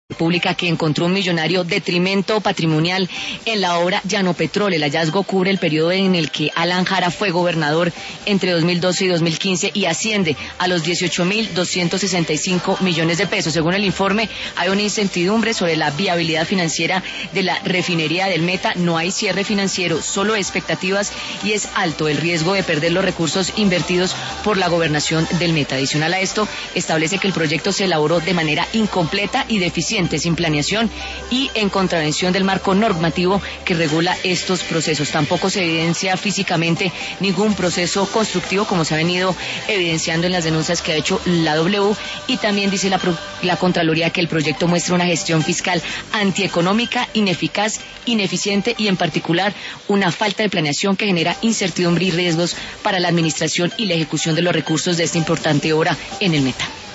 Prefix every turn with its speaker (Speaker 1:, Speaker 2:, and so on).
Speaker 1: Pública que encontró un millonario detrimento patrimonial en la obra Llano Petrol. El hallazgo cubre el periodo en el que Alan Jara fue gobernador entre 2012 y 2015 y asciende a los 18.265 millones de pesos. Según el informe, hay una incertidumbre sobre la viabilidad financiera de la refinería del Meta. No hay cierre financiero, solo expectativas, y es alto el riesgo de perder los recursos invertidos por la gobernación del Meta. Adicional a esto, establece que el proyecto se elaboró de manera incompleta y deficiente, sin planeación y en contravención del marco normativo que regula estos procesos. Tampoco se evidencia físicamente ningún proceso constructivo, como se ha venido evidenciando en las denuncias que ha hecho la W, y también dice la Contraloría que el proyecto muestra una gestión fiscal antieconómica, ineficaz, ineficiente y en particular una falta de planeación que genera incertidumbre y riesgos para la administración y la ejecución de los recursos de esta importante obra en el Meta.